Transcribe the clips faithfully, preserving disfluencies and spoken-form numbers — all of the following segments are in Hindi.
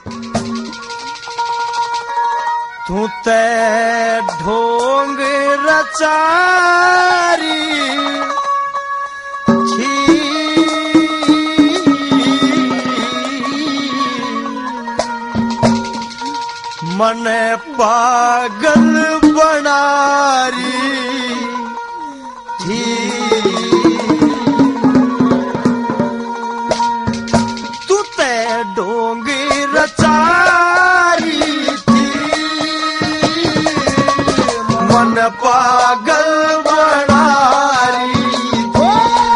तू ते ढोंग रचारी छी मन पागल बनारी थी। तू ते ढोंग रचारी थी मन पागल बनारी थी।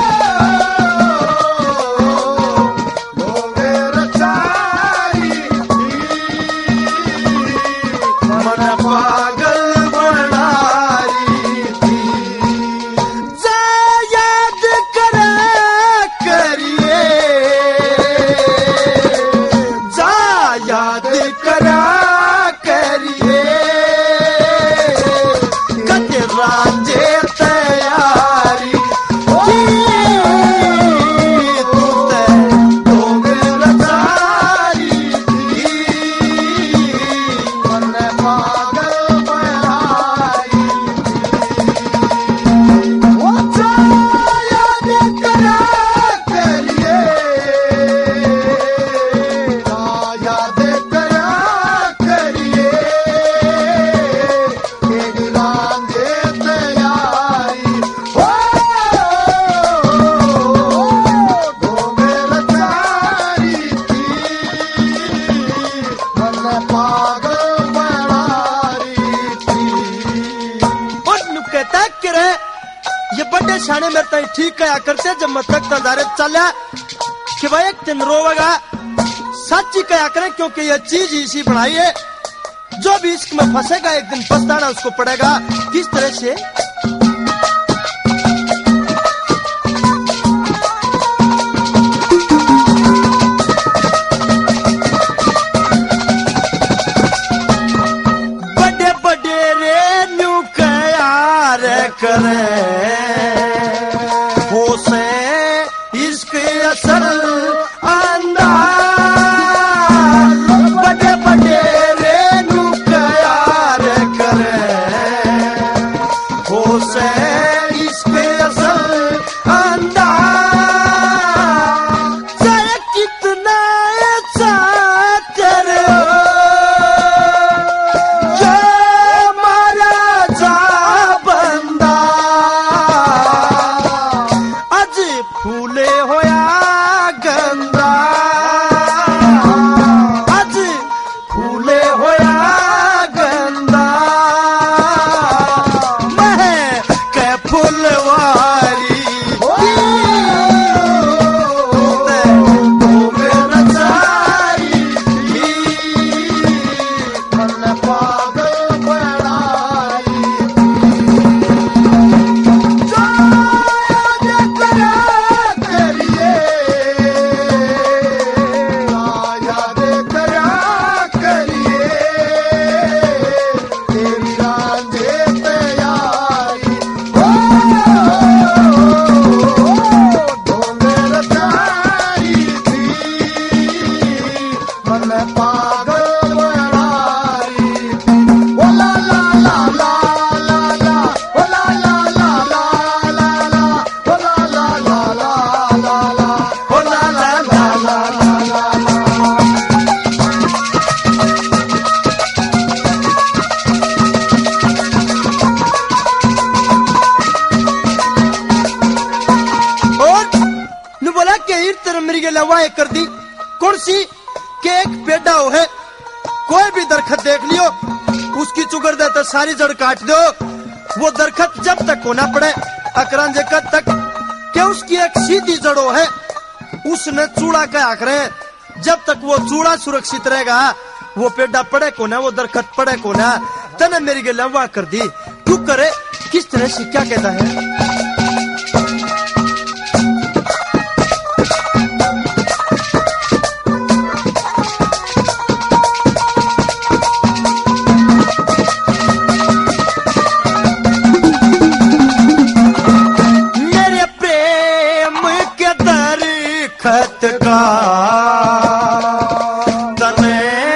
ढोंग रचारी थी मन पागल बनारी थी। जा याद करा करिए जा याद करा करिए कद राजे तैयारी थी। तू ते ढोंग रचारी थी मन पागल बनारी थी। ओ जा याद करा करिए जा याद करा करिए तेरी रांझे तैयारी हो। ढोंग रचारी थी मन पागल बनारी थी। और नु कहता कि रे ये बड़े शाने में तय ठीक कया करते जब मैं तक तंदारे चला कि भाई एक दिन रोवेगा सच्ची कया करें क्योंकि ये चीज इसी बनाई है। जो भी इश्क में फंसेगा एक दिन पछताना उसको पड़ेगा। किस तरह से बड़े बड़े रेन्यू कयार करे हो से इश्क असल अंदाज। बड़े बड़े रेन्यू कयार करे हो से इश्क असल अंदाज। चाहे कितना अच्छा तेरे हो ये मारा जा बंदा अज फूले होया गंदा अज फूले होया गंदा मैं के फुलवारी थी। ते ढोंग रचारी थी मन पागल बनारी थी। जा याद करा करिए जा याद करा करिए तेरी रांझे तैयारी हो। ढोंग रचारी थी मन पागल बनारी थी। ओ ला ला ला ला ला ला ओ ला ला ला ला ला ला ओ ला ला ला ला ला ला ओ ला ला ला ला ला ला। और नु बोला कि ईर तरह मेरी के लवाए कर दी कौन सी कि एक पेड़ा हो है कोई भी दरखत देख लियो उसकी चुगर दे तो सारी जड़ काट दो। वो दरखत जब तक होना पड़े अकरांजे कद तक कि उसकी एक सीधी जड़ो है उसने चूड़ा का आखरे जब तक वो चूड़ा सुरक्षित रहेगा वो पेड़ा पड़े को ना वो दरखत पड़े को ना। तने मेरी के लवा कर दी तू करे किस तरह से क्या कहता है। खत का तने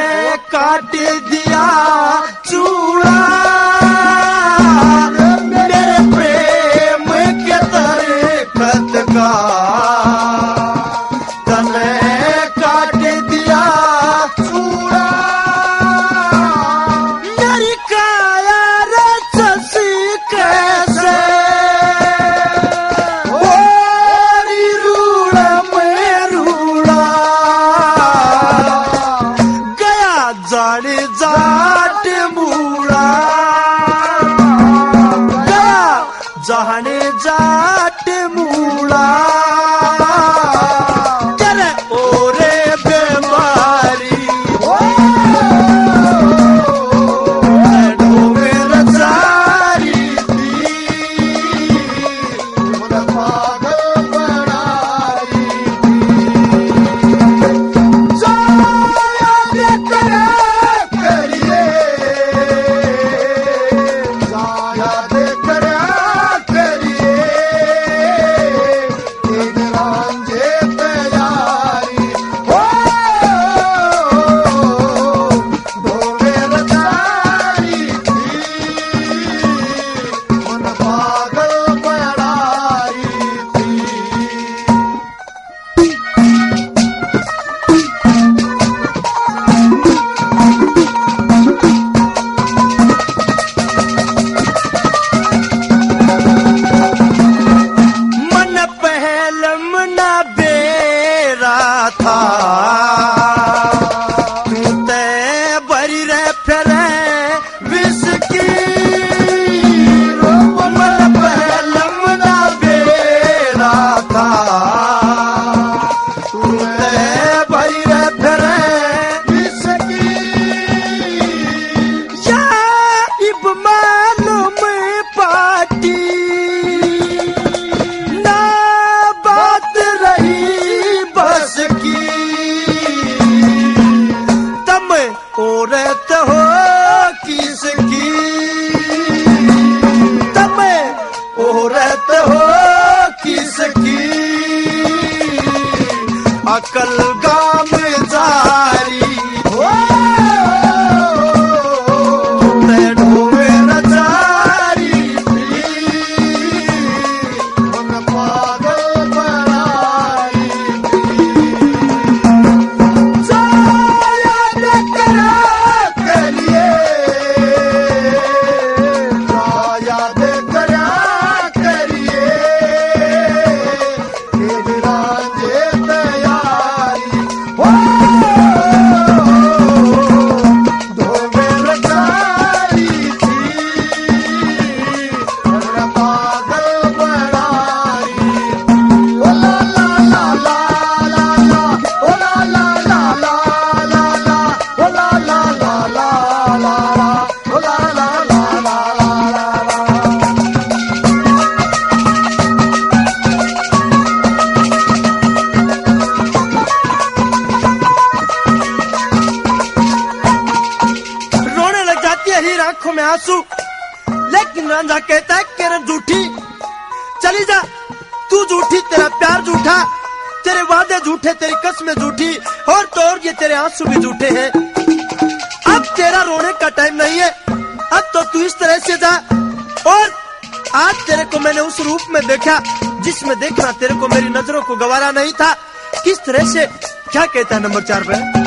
में आंसू। लेकिन रांझा कहता है किरण झूठी, चली जा, तू झूठी, तेरा प्यार झूठा, तेरे वादे झूठे, तेरी कसमें झूठी, और तो और ये तेरे आंसू भी झूठे हैं। अब तेरा रोने का टाइम नहीं है, अब तो तू इस तरह से जा। और आज तेरे को मैंने उस रूप में देखा जिसमें देखना तेरे को मेरी नजरों को गवारा नहीं था। किस तरह से, क्या कहता है नंबर चार पे?